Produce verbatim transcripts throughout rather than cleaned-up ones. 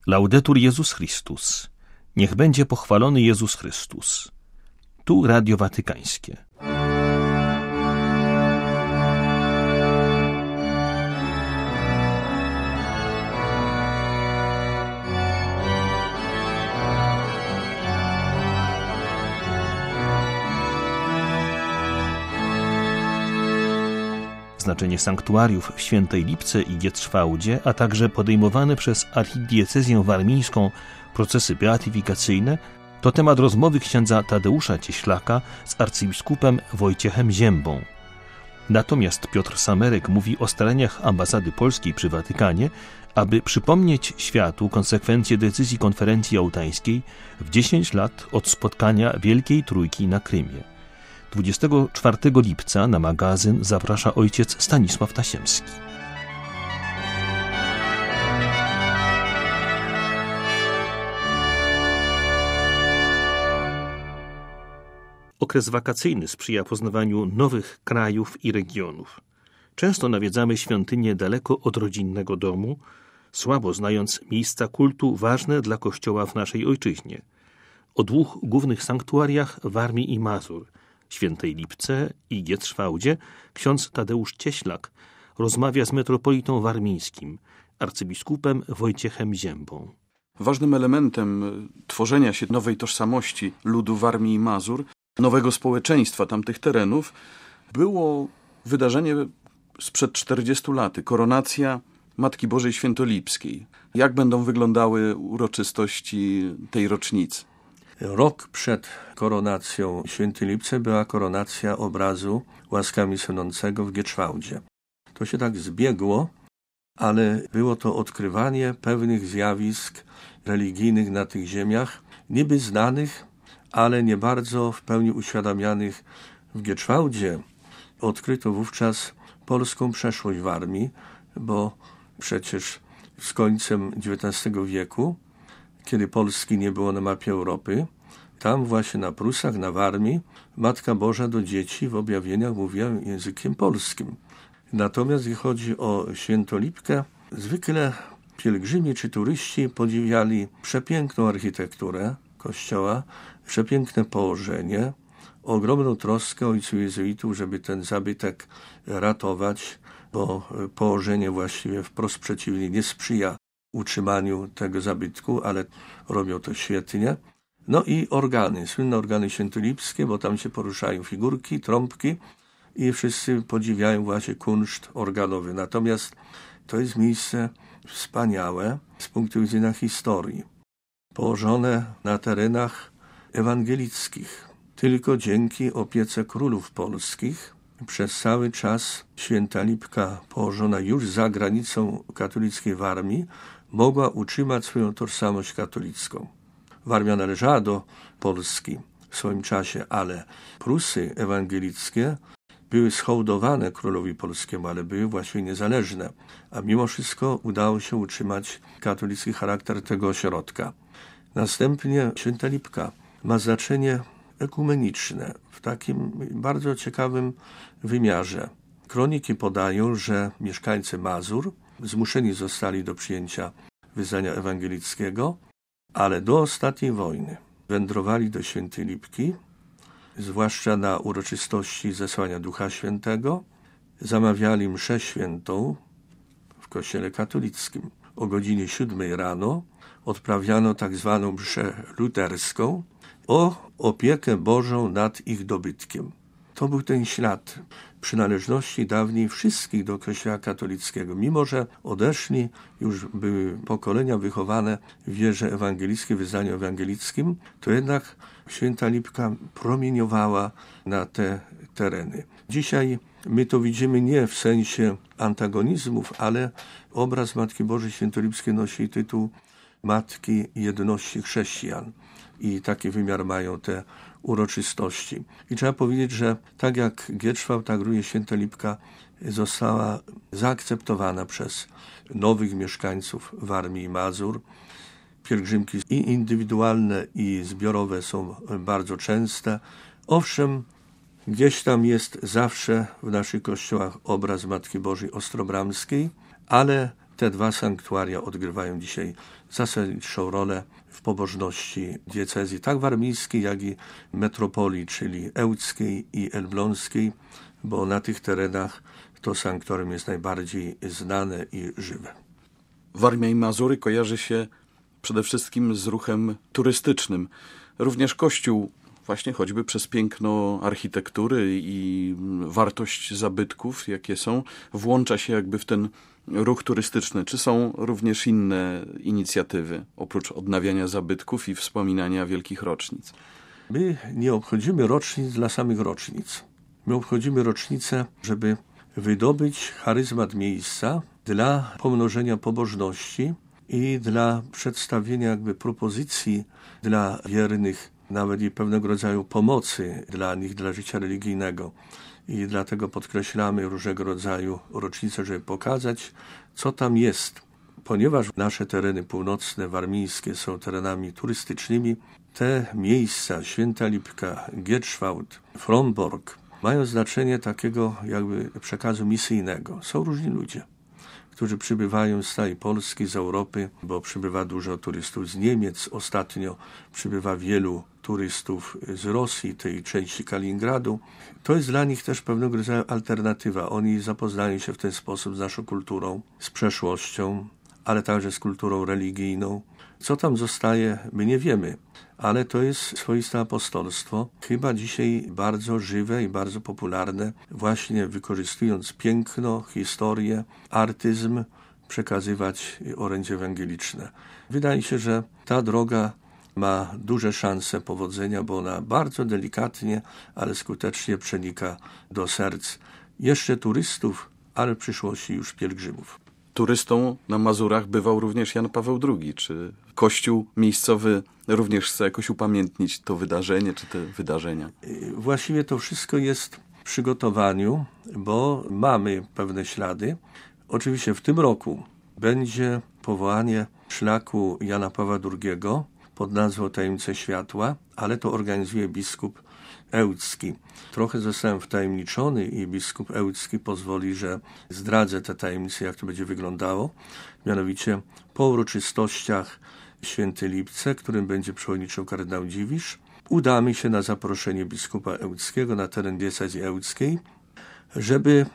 Laudetur Jezus Chrystus. Niech będzie pochwalony Jezus Chrystus. Tu Radio Watykańskie. Znaczenie sanktuariów w Świętej Lipce i Gietrzwałdzie, a także podejmowane przez archidiecezję warmińską procesy beatyfikacyjne to temat rozmowy księdza Tadeusza Cieślaka z arcybiskupem Wojciechem Ziębą. Natomiast Piotr Samerek mówi o staraniach ambasady polskiej przy Watykanie, aby przypomnieć światu konsekwencje decyzji konferencji jałtańskiej w dziesięć lat od spotkania Wielkiej Trójki na Krymie. dwudziestego czwartego lipca na magazyn zaprasza ojciec Stanisław Tasiemski. Okres wakacyjny sprzyja poznawaniu nowych krajów i regionów. Często nawiedzamy świątynie daleko od rodzinnego domu, słabo znając miejsca kultu ważne dla Kościoła w naszej ojczyźnie. O dwóch głównych sanktuariach Warmii i Mazur, Świętej Lipce i Gietrzwałdzie, ksiądz Tadeusz Cieślak rozmawia z metropolitą warmińskim, arcybiskupem Wojciechem Ziębą. Ważnym elementem tworzenia się nowej tożsamości ludu Warmii i Mazur, nowego społeczeństwa tamtych terenów, było wydarzenie sprzed czterdziestu lat, koronacja Matki Bożej Świętolipskiej. Jak będą wyglądały uroczystości tej rocznicy? Rok przed koronacją Świętej Lipce była koronacja obrazu łaskami sunącego w Gietrzwałdzie. To się tak zbiegło, ale było to odkrywanie pewnych zjawisk religijnych na tych ziemiach, niby znanych, ale nie bardzo w pełni uświadamianych. W Gietrzwałdzie odkryto wówczas polską przeszłość Warmii, bo przecież z końcem dziewiętnastego wieku, kiedy Polski nie było na mapie Europy, tam właśnie na Prusach, na Warmii, Matka Boża do dzieci w objawieniach mówiła językiem polskim. Natomiast jeśli chodzi o Świętolipkę, zwykle pielgrzymi czy turyści podziwiali przepiękną architekturę kościoła, przepiękne położenie, ogromną troskę ojców jezuitów, żeby ten zabytek ratować, bo położenie właściwie wprost przeciwnie nie sprzyja utrzymaniu tego zabytku, ale robią to świetnie. No i organy, słynne organy świętolipskie, bo tam się poruszają figurki, trąbki i wszyscy podziwiają właśnie kunszt organowy. Natomiast to jest miejsce wspaniałe z punktu widzenia historii, położone na terenach ewangelickich. Tylko dzięki opiece królów polskich przez cały czas Święta Lipka, położona już za granicą katolickiej Warmii, mogła utrzymać swoją tożsamość katolicką. Warmia należała do Polski w swoim czasie, ale Prusy ewangelickie były schołdowane królowi polskiemu, ale były właściwie niezależne. A mimo wszystko udało się utrzymać katolicki charakter tego ośrodka. Następnie Święta Lipka ma znaczenie ekumeniczne w takim bardzo ciekawym wymiarze. Kroniki podają, że mieszkańcy Mazur zmuszeni zostali do przyjęcia wyznania ewangelickiego, ale do ostatniej wojny wędrowali do Świętej Lipki, zwłaszcza na uroczystości zesłania Ducha Świętego, zamawiali mszę świętą w kościele katolickim. O godzinie siódmej rano odprawiano tak zwaną mszę luterską o opiekę Bożą nad ich dobytkiem. To był ten ślad przynależności dawniej wszystkich do Kościoła katolickiego. Mimo że odeszli, już były pokolenia wychowane w wierze ewangelickiej, w wyznaniu ewangelickim, to jednak Święta Lipka promieniowała na te tereny. Dzisiaj my to widzimy nie w sensie antagonizmów, ale obraz Matki Bożej Świętolipskiej nosi tytuł Matki Jedności Chrześcijan. I taki wymiar mają te uroczystości. I trzeba powiedzieć, że tak jak Gietrzwałd, tak również Święta Lipka została zaakceptowana przez nowych mieszkańców Warmii i Mazur. Pielgrzymki i indywidualne, i zbiorowe są bardzo częste. Owszem, gdzieś tam jest zawsze w naszych kościołach obraz Matki Bożej Ostrobramskiej, ale te dwa sanktuaria odgrywają dzisiaj zasadniczą rolę w pobożności diecezji, tak warmińskiej, jak i metropolii, czyli ełckiej i elbląskiej, bo na tych terenach to sanktorium jest najbardziej znane i żywe. Warmia i Mazury kojarzy się przede wszystkim z ruchem turystycznym. Również Kościół, właśnie choćby przez piękno architektury i wartość zabytków, jakie są, włącza się jakby w ten ruch turystyczny. Czy są również inne inicjatywy, oprócz odnawiania zabytków i wspominania wielkich rocznic? My nie obchodzimy rocznic dla samych rocznic. My obchodzimy rocznicę, żeby wydobyć charyzmat miejsca dla pomnożenia pobożności i dla przedstawienia jakby propozycji dla wiernych, nawet i pewnego rodzaju pomocy dla nich, dla życia religijnego. I dlatego podkreślamy różnego rodzaju rocznice, żeby pokazać, co tam jest. Ponieważ nasze tereny północne, warmińskie są terenami turystycznymi, te miejsca, Święta Lipka, Gierczwałd, Frombork, mają znaczenie takiego jakby przekazu misyjnego. Są różni ludzie, którzy przybywają z całej Polski, z Europy, bo przybywa dużo turystów z Niemiec. Ostatnio przybywa wielu turystów z Rosji, tej części Kaliningradu. To jest dla nich też pewnego rodzaju alternatywa. Oni zapoznają się w ten sposób z naszą kulturą, z przeszłością, ale także z kulturą religijną. Co tam zostaje, my nie wiemy, ale to jest swoiste apostolstwo, chyba dzisiaj bardzo żywe i bardzo popularne, właśnie wykorzystując piękno, historię, artyzm, przekazywać orędzie ewangeliczne. Wydaje się, że ta droga ma duże szanse powodzenia, bo ona bardzo delikatnie, ale skutecznie przenika do serc jeszcze turystów, ale w przyszłości już pielgrzymów. Turystą na Mazurach bywał również Jan Paweł drugi. Czy Kościół miejscowy również chce jakoś upamiętnić to wydarzenie, czy te wydarzenia? Właściwie to wszystko jest w przygotowaniu, bo mamy pewne ślady. Oczywiście w tym roku będzie powołanie szlaku Jana Pawła drugiego pod nazwą Tajemnice Światła, ale to organizuje biskup ełcki. Trochę zostałem wtajemniczony i biskup ełcki pozwoli, że zdradzę te tajemnice, jak to będzie wyglądało. Mianowicie po uroczystościach Świętej Lipce, którym będzie przewodniczył kardynał Dziwisz, udamy się na zaproszenie biskupa ełckiego na teren diecezji ełckiej, żeby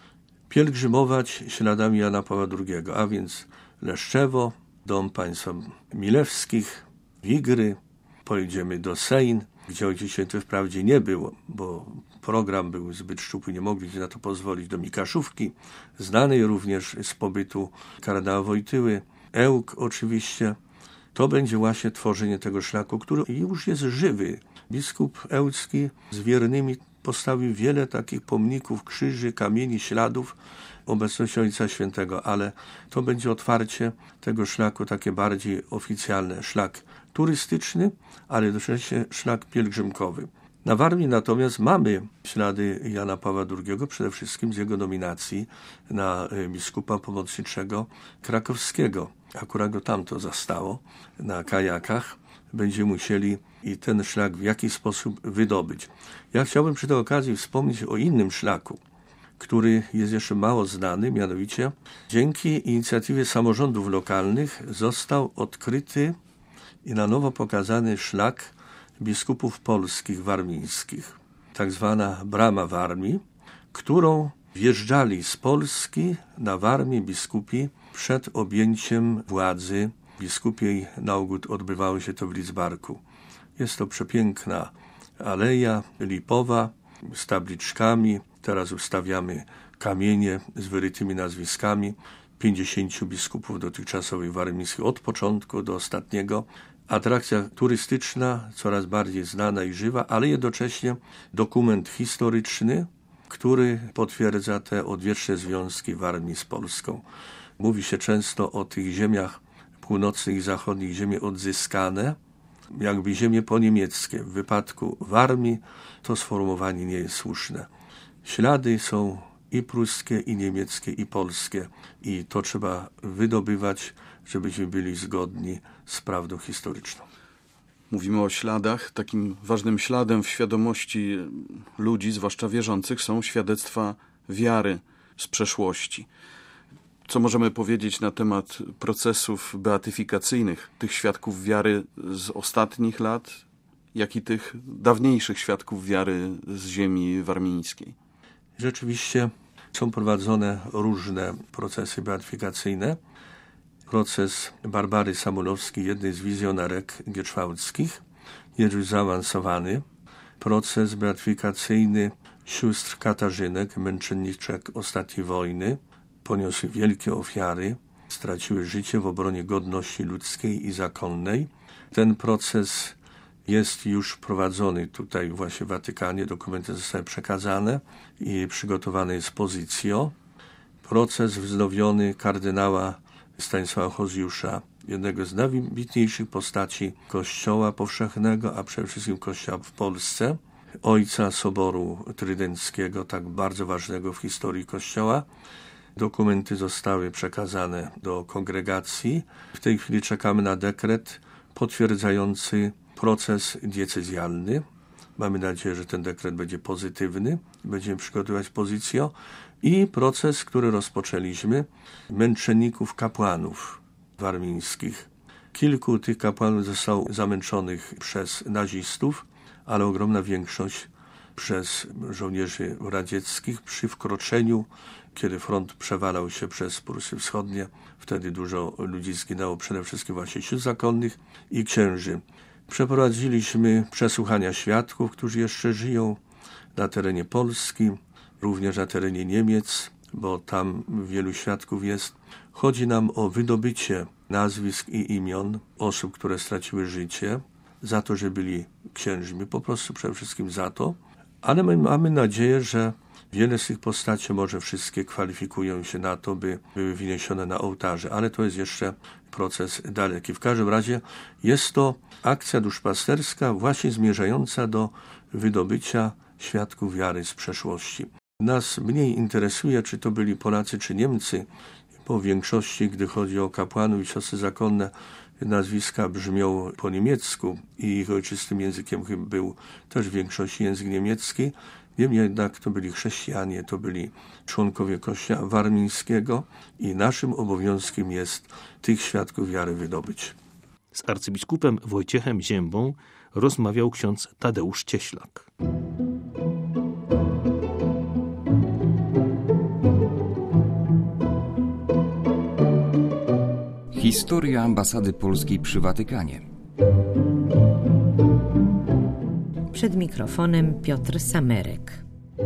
pielgrzymować śladami Jana Pawła drugiego, a więc Leszczewo, dom państwa Milewskich, Wigry, pojedziemy do Sejn, gdzie Ojciec Święty wprawdzie nie był, bo program był zbyt szczupły, nie mogli na to pozwolić, do Mikaszówki, znanej również z pobytu kardynała Wojtyły, Ełk oczywiście. To będzie właśnie tworzenie tego szlaku, który już jest żywy. Biskup ełcki z wiernymi postawił wiele takich pomników, krzyży, kamieni, śladów obecności Ojca Świętego, ale to będzie otwarcie tego szlaku takie bardziej oficjalne. Szlak turystyczny, ale jednocześnie szlak pielgrzymkowy. Na Warmii natomiast mamy ślady Jana Pawła drugiego, przede wszystkim z jego nominacji na biskupa pomocniczego krakowskiego. Akurat go tamto zastało na kajakach. Będziemy musieli i ten szlak w jakiś sposób wydobyć. Ja chciałbym przy tej okazji wspomnieć o innym szlaku, który jest jeszcze mało znany, mianowicie dzięki inicjatywie samorządów lokalnych został odkryty i na nowo pokazany szlak biskupów polskich warmińskich, tak zwana Brama Warmii, którą wjeżdżali z Polski na Warmię biskupi przed objęciem władzy biskupiej. Na ogół odbywało się to w Lidzbarku. Jest to przepiękna aleja lipowa z tabliczkami. Teraz ustawiamy kamienie z wyrytymi nazwiskami pięćdziesięciu biskupów dotychczasowych warmińskich od początku do ostatniego. Atrakcja turystyczna, coraz bardziej znana i żywa, ale jednocześnie dokument historyczny, który potwierdza te odwieczne związki Warmii z Polską. Mówi się często o tych ziemiach północnych i zachodnich, ziemie odzyskane, jakby ziemie poniemieckie. W wypadku Warmii to sformułowanie nie jest słuszne. Ślady są i pruskie, i niemieckie, i polskie i to trzeba wydobywać, żebyśmy byli zgodni z prawdą historyczną. Mówimy o śladach. Takim ważnym śladem w świadomości ludzi, zwłaszcza wierzących, są świadectwa wiary z przeszłości. Co możemy powiedzieć na temat procesów beatyfikacyjnych, tych świadków wiary z ostatnich lat, jak i tych dawniejszych świadków wiary z ziemi warmińskiej? Rzeczywiście są prowadzone różne procesy beatyfikacyjne. Proces Barbary Samulowskiej, jednej z wizjonarek gieczwałdzkich, jest już zaawansowany. Proces beatyfikacyjny sióstr Katarzynek, męczenniczek ostatniej wojny, poniosły wielkie ofiary, straciły życie w obronie godności ludzkiej i zakonnej. Ten proces jest już prowadzony tutaj właśnie w Watykanie, dokumenty zostały przekazane i przygotowane jest pozycjo. Proces wznowiony kardynała Stanisława Hozjusza, jednego z najwybitniejszych postaci Kościoła powszechnego, a przede wszystkim Kościoła w Polsce, ojca Soboru Trydenckiego, tak bardzo ważnego w historii Kościoła. Dokumenty zostały przekazane do kongregacji. W tej chwili czekamy na dekret potwierdzający proces diecezjalny. Mamy nadzieję, że ten dekret będzie pozytywny. Będziemy przygotowywać pozycję i proces, który rozpoczęliśmy, męczenników kapłanów warmińskich. Kilku tych kapłanów zostało zamęczonych przez nazistów, ale ogromna większość przez żołnierzy radzieckich przy wkroczeniu, kiedy front przewalał się przez Prusy Wschodnie. Wtedy dużo ludzi zginęło, przede wszystkim właśnie sióstr zakonnych i księży. Przeprowadziliśmy przesłuchania świadków, którzy jeszcze żyją na terenie Polski, również na terenie Niemiec, bo tam wielu świadków jest. Chodzi nam o wydobycie nazwisk i imion osób, które straciły życie, za to, że byli księżmi, po prostu przede wszystkim za to. Ale my mamy nadzieję, że wiele z tych postaci, może wszystkie, kwalifikują się na to, by były wyniesione na ołtarze, ale to jest jeszcze proces daleki. W każdym razie jest to akcja duszpasterska właśnie zmierzająca do wydobycia świadków wiary z przeszłości. Nas mniej interesuje, czy to byli Polacy, czy Niemcy. Po większości, gdy chodzi o kapłanów i siostry zakonne, nazwiska brzmią po niemiecku i ich ojczystym językiem był też w większości język niemiecki. Niemniej jednak to byli chrześcijanie, to byli członkowie Kościoła warmińskiego i naszym obowiązkiem jest tych świadków wiary wydobyć. Z arcybiskupem Wojciechem Ziębą rozmawiał ksiądz Tadeusz Cieślak. Historia ambasady polskiej przy Watykanie. Przed mikrofonem Piotr Samerek.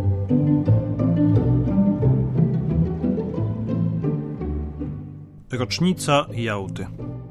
Rocznica Jałty.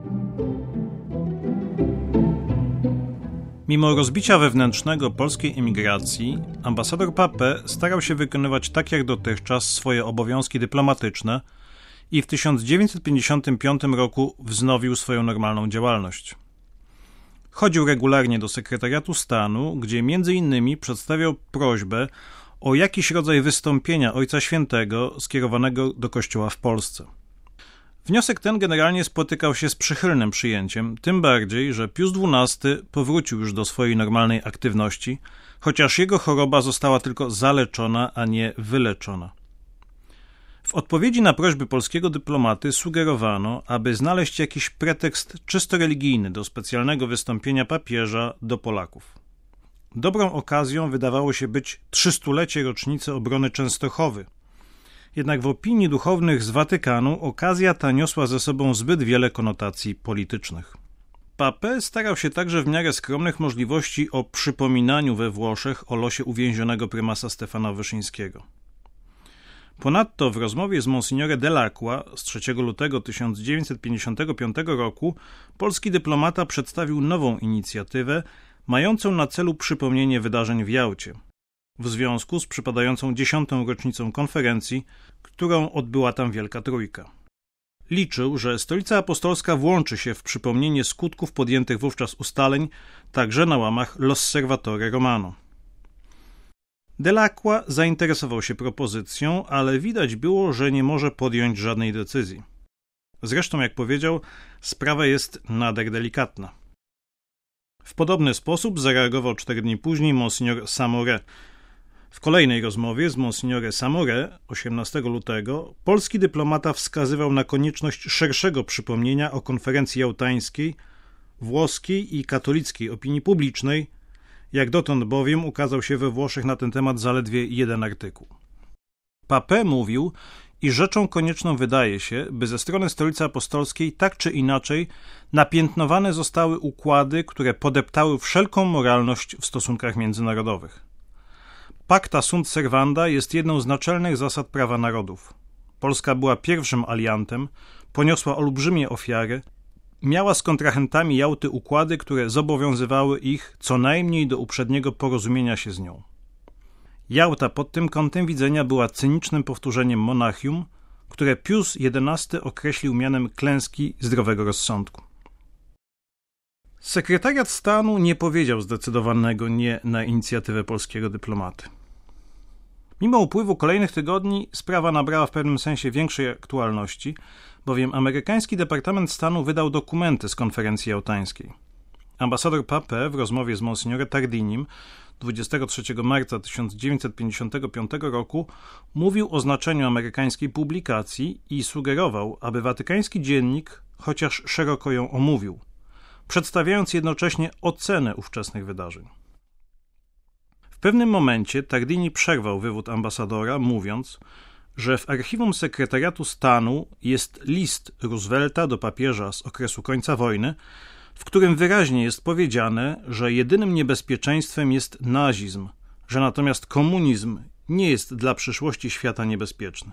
Mimo rozbicia wewnętrznego polskiej emigracji, ambasador Papę starał się wykonywać tak jak dotychczas swoje obowiązki dyplomatyczne i w tysiąc dziewięćset pięćdziesiątym piątym roku wznowił swoją normalną działalność. Chodził regularnie do sekretariatu stanu, gdzie między innymi przedstawiał prośbę o jakiś rodzaj wystąpienia Ojca Świętego skierowanego do Kościoła w Polsce. Wniosek ten generalnie spotykał się z przychylnym przyjęciem, tym bardziej, że Pius dwunasty powrócił już do swojej normalnej aktywności, chociaż jego choroba została tylko zaleczona, a nie wyleczona. W odpowiedzi na prośby polskiego dyplomaty sugerowano, aby znaleźć jakiś pretekst czysto religijny do specjalnego wystąpienia papieża do Polaków. Dobrą okazją wydawało się być trzystulecie rocznicy obrony Częstochowy. Jednak w opinii duchownych z Watykanu okazja ta niosła ze sobą zbyt wiele konotacji politycznych. Papę starał się także w miarę skromnych możliwości o przypominaniu we Włoszech o losie uwięzionego prymasa Stefana Wyszyńskiego. Ponadto w rozmowie z Monsignore Dell'Acqua z trzeciego lutego tysiąc dziewięćset pięćdziesiątego piątego roku polski dyplomata przedstawił nową inicjatywę mającą na celu przypomnienie wydarzeń w Jałcie, w związku z przypadającą dziesiątą rocznicą konferencji, którą odbyła tam Wielka Trójka. Liczył, że Stolica Apostolska włączy się w przypomnienie skutków podjętych wówczas ustaleń, także na łamach L'Osservatore Romano. Dell'Acqua zainteresował się propozycją, ale widać było, że nie może podjąć żadnej decyzji. Zresztą, jak powiedział, sprawa jest nader delikatna. W podobny sposób zareagował cztery dni później Monsignor Samoré. W kolejnej rozmowie z Monsignore Samore osiemnastego lutego polski dyplomata wskazywał na konieczność szerszego przypomnienia o konferencji jałtańskiej, włoskiej i katolickiej opinii publicznej, jak dotąd bowiem ukazał się we Włoszech na ten temat zaledwie jeden artykuł. Papę mówił, iż rzeczą konieczną wydaje się, by ze strony Stolicy Apostolskiej tak czy inaczej napiętnowane zostały układy, które podeptały wszelką moralność w stosunkach międzynarodowych. Pacta sunt servanda jest jedną z naczelnych zasad prawa narodów. Polska była pierwszym aliantem, poniosła olbrzymie ofiary, miała z kontrahentami Jałty układy, które zobowiązywały ich co najmniej do uprzedniego porozumienia się z nią. Jałta pod tym kątem widzenia była cynicznym powtórzeniem Monachium, które Pius jedenasty określił mianem klęski zdrowego rozsądku. Sekretariat Stanu nie powiedział zdecydowanego nie na inicjatywę polskiego dyplomaty. Mimo upływu kolejnych tygodni sprawa nabrała w pewnym sensie większej aktualności, bowiem amerykański Departament Stanu wydał dokumenty z konferencji jałtańskiej. Ambasador Papę w rozmowie z Monsignore Tardinim dwudziestego trzeciego marca tysiąc dziewięćset pięćdziesiątego piątego roku mówił o znaczeniu amerykańskiej publikacji i sugerował, aby watykański dziennik chociaż szeroko ją omówił, przedstawiając jednocześnie ocenę ówczesnych wydarzeń. W pewnym momencie Tardini przerwał wywód ambasadora, mówiąc, że w archiwum sekretariatu stanu jest list Roosevelta do papieża z okresu końca wojny, w którym wyraźnie jest powiedziane, że jedynym niebezpieczeństwem jest nazizm, że natomiast komunizm nie jest dla przyszłości świata niebezpieczny.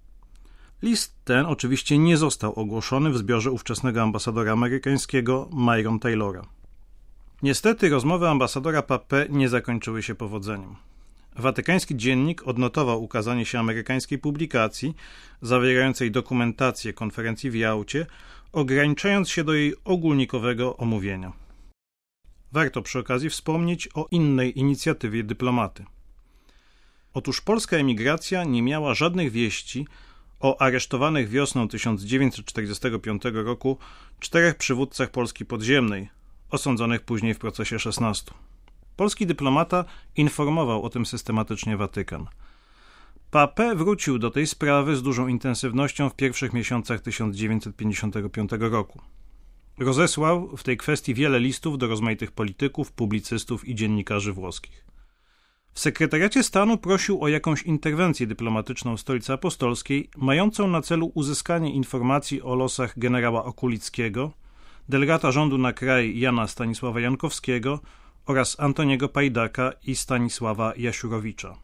List ten oczywiście nie został ogłoszony w zbiorze ówczesnego ambasadora amerykańskiego Myron Taylora. Niestety rozmowy ambasadora Papę nie zakończyły się powodzeniem. Watykański dziennik odnotował ukazanie się amerykańskiej publikacji zawierającej dokumentację konferencji w Jałcie, ograniczając się do jej ogólnikowego omówienia. Warto przy okazji wspomnieć o innej inicjatywie dyplomaty. Otóż polska emigracja nie miała żadnych wieści o aresztowanych wiosną tysiąc dziewięćset czterdziestego piątego roku czterech przywódcach Polski podziemnej, osądzonych później w procesie szesnastu. Polski dyplomata informował o tym systematycznie Watykan. Papę wrócił do tej sprawy z dużą intensywnością w pierwszych miesiącach tysiąc dziewięćset pięćdziesiątego piątego roku. Rozesłał w tej kwestii wiele listów do rozmaitych polityków, publicystów i dziennikarzy włoskich. W sekretariacie stanu prosił o jakąś interwencję dyplomatyczną Stolicy Apostolskiej, mającą na celu uzyskanie informacji o losach generała Okulickiego, delegata rządu na kraj Jana Stanisława Jankowskiego oraz Antoniego Pajdaka i Stanisława Jasiurowicza.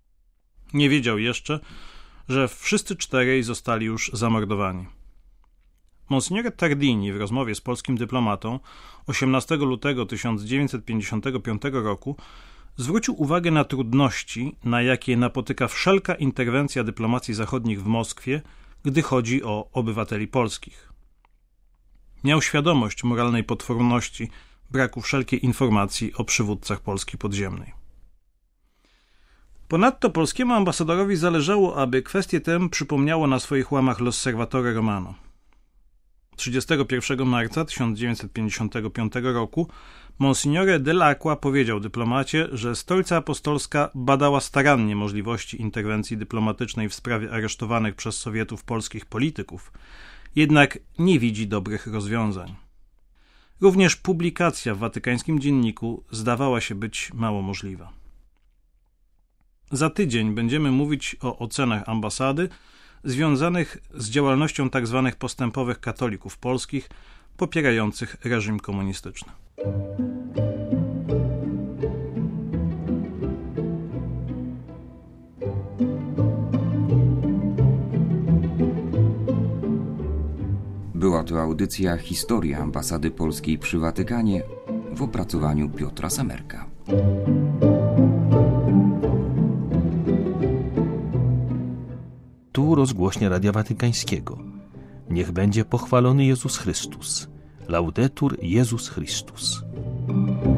Nie wiedział jeszcze, że wszyscy czterej zostali już zamordowani. Monsignore Tardini w rozmowie z polskim dyplomatą osiemnastego lutego tysiąc dziewięćset pięćdziesiątego piątego roku zwrócił uwagę na trudności, na jakie napotyka wszelka interwencja dyplomacji zachodnich w Moskwie, gdy chodzi o obywateli polskich. Miał świadomość moralnej potworności braku wszelkiej informacji o przywódcach Polski podziemnej. Ponadto polskiemu ambasadorowi zależało, aby kwestię tę przypomniało na swoich łamach L'Osservatore Romano. trzydziestego pierwszego marca tysiąc dziewięćset pięćdziesiątego piątego roku Monsignore Dell'Acqua powiedział dyplomacie, że Stolica Apostolska badała starannie możliwości interwencji dyplomatycznej w sprawie aresztowanych przez Sowietów polskich polityków, jednak nie widzi dobrych rozwiązań. Również publikacja w watykańskim dzienniku zdawała się być mało możliwa. Za tydzień będziemy mówić o ocenach ambasady związanych z działalnością tzw. postępowych katolików polskich popierających reżim komunistyczny. Była to audycja Historia Ambasady Polskiej przy Watykanie w opracowaniu Piotra Samerka. Tu rozgłośnia Radia Watykańskiego. Niech będzie pochwalony Jezus Chrystus. Laudetur Jezus Chrystus.